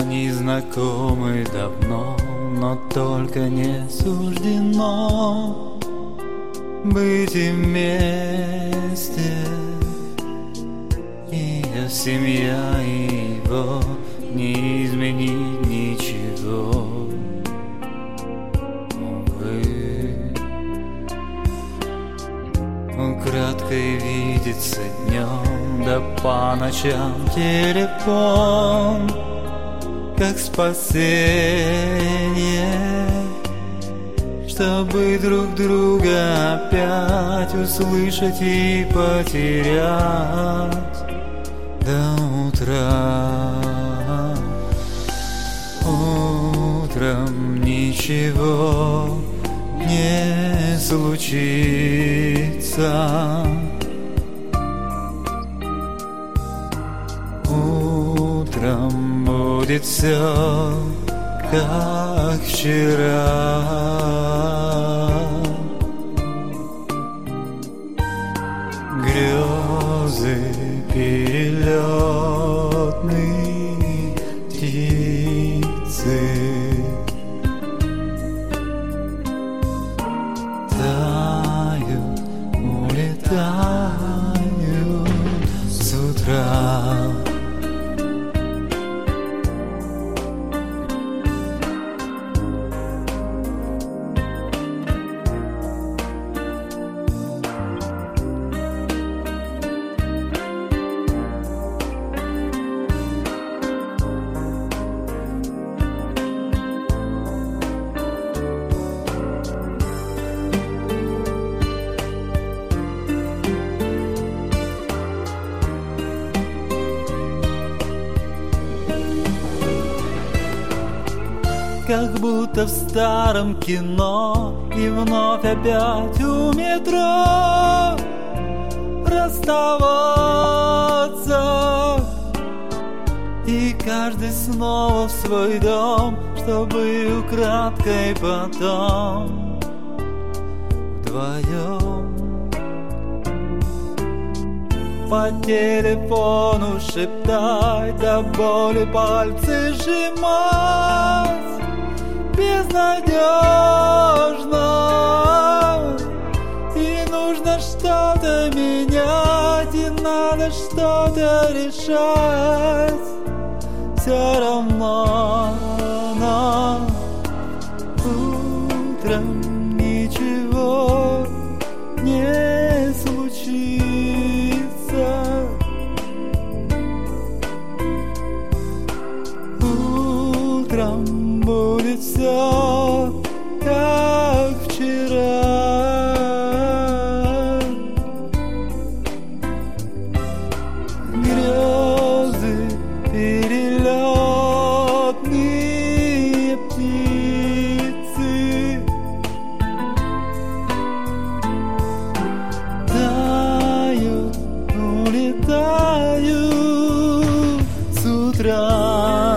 незнакомы давно, но только не суждено быть и вместе. Ее семья и его не изменить ничего. Украдкой видится днем, да по ночам телефон, как спасение, чтобы друг друга опять услышать и потерять до утра. Утром ничего не случится. Утром будет все как вчера. Грезы перелетные птицы тают, улетают с утра. Как будто в старом кино, и вновь опять у метро расставаться, и каждый снова в свой дом, чтобы украдкой потом вдвоем по телефону шептать, до боли пальцы сжимать. Безнадежно, и нужно что-то менять, и надо что-то решать. Все равно, но утром ничего не случится. Утром будет все как вчера. Грезы перелетные птицы тают, улетают с утра.